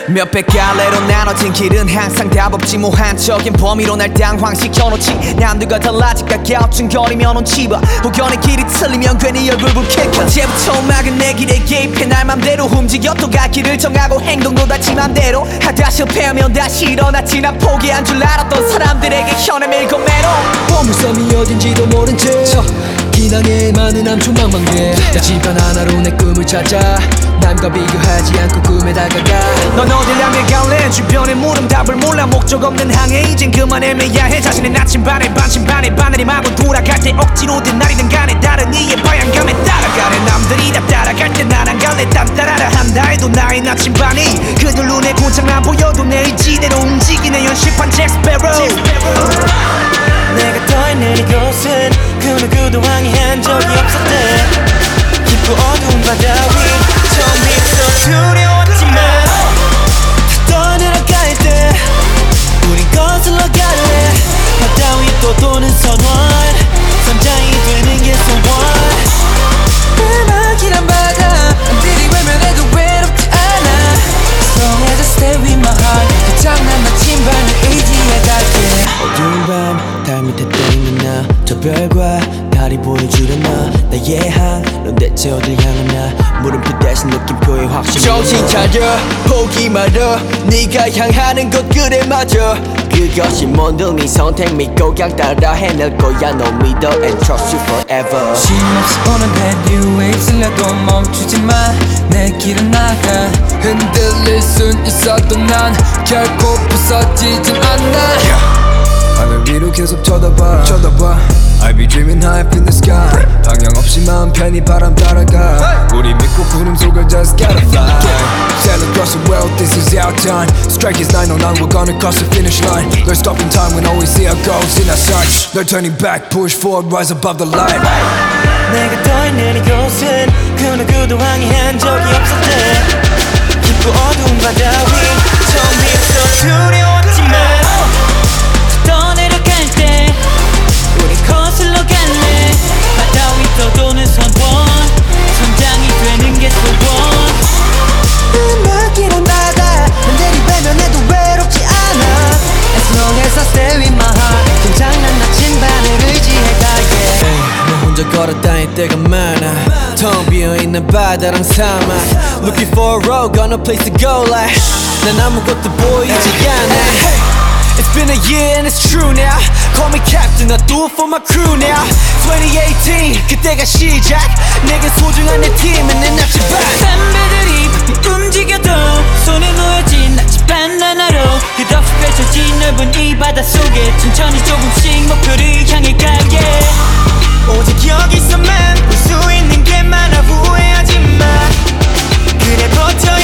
몇백 갈래로 나눠진 길은 항상 답 없지 무한적인 범위로 날 당황시켜놓지 남들과 달라질 가까워증거리면 온치 봐 혹여내 길이 틀리면 괜히 얼굴 붉힐까 언제부터 막은 내 길에 개입해 날 맘대로 움직여 또 갈 길을 정하고 행동도 다 지 맘대로 하다 실패하면 다시 일어났지 난 포기한 줄 알았던 사람들에게 현을 밀고 매로 보물섬이 어딘지도 모른 채 기낭에 많은 암초망망대 집안 하나로 내 꿈을 찾아 남과 비교하지 않고 꿈에 다가가 넌 어딜 향해 갈래 주변에 물음 답을 몰라 목적 없는 항해 이젠 그만 애매야 해 자신의 나침반에 반침반에 바늘이 마구 돌아갈 때 억지로든 날이든 간에 다른 이의 방향감에 따라가네 남들이 다 따라갈 때 난 안 갈래 딴따라라 한다 해도 나의 나침반이 그들 눈에 고장 안 보여도 내 의지대로 움직이네 연식판 잭스페로 내가 더 있는 이곳은 그 누구도 항해한 적이 없었대 깊고 어두운 바다 위 처음부터 두려웠지만 떠내려갈 때 우린 거슬러 갈래 바다 위 또 도는 선원 선장이 되는 게 소원 음악이란 바다 남들이 외면해도 외롭지 않아 As long as I stay with my heart 그 장난 나침반을 의지해 갈게 어두운 밤 달 밑에 떠있는 나 저 별과 달이 보여주려나 나의 항 대체 어딜 향하나 물음표 대신 느낌표에 확신이 정신 차려 포기 말어 네가 향하는 곳 그래 맞아 그것이 뭔들 네 선택 믿고 그냥 따라 해낼 거야 너 믿어 and trust you forever 쉼없이 오는 heavy waves 들려도 멈추지 마내 길은 나가 흔들릴 순 있어도 난 결코 부서지진 않아 하늘 위로 계속 쳐다봐 I'll be dreaming high up in the sky 방향 없이 마음 편히 바람 따라가 우리 믿고 구름 속을 just gotta fly Sail across the world, this is our time Strike is 909, we're gonna cross the finish line There's stopping time when all we see our goals in our sights No turning back, push forward, rise above the line 내가 더 있는 이곳은 그 누구도 항해한 적이 없었대 깊고 어두운 바다 위 처음부터 두려웠지만 떠내려갈 때 우리 거슬러 갈래 바다 위 떠도는 선원 선장이 되는 게 소원 음악이란 바다 남들이 외면해도 외롭지 않아 As long as I stay with my heart 괜찮은 나침반을 의지해 갈게 너 혼자 걸어 다닐 때가 많아 텅 비어있는 바다랑 사막 Looking for a road, got no place to go like 난 아무것도 보이지 않아 It's been a year and it's true now Call me captain, I do it for my crew now 2018, 그때가 시작 내게 소중한 내 팀은 내 나침반 선배들이 바삐 움직여도 손에 놓여진 나침반 하나로 끝없이 펼쳐진 넓은 이 바다 속에 천천히 조금씩 목표를 향해 갈게 오직 여기서만 볼 수 있는 게 많아 후회하지 마 그래 버텨야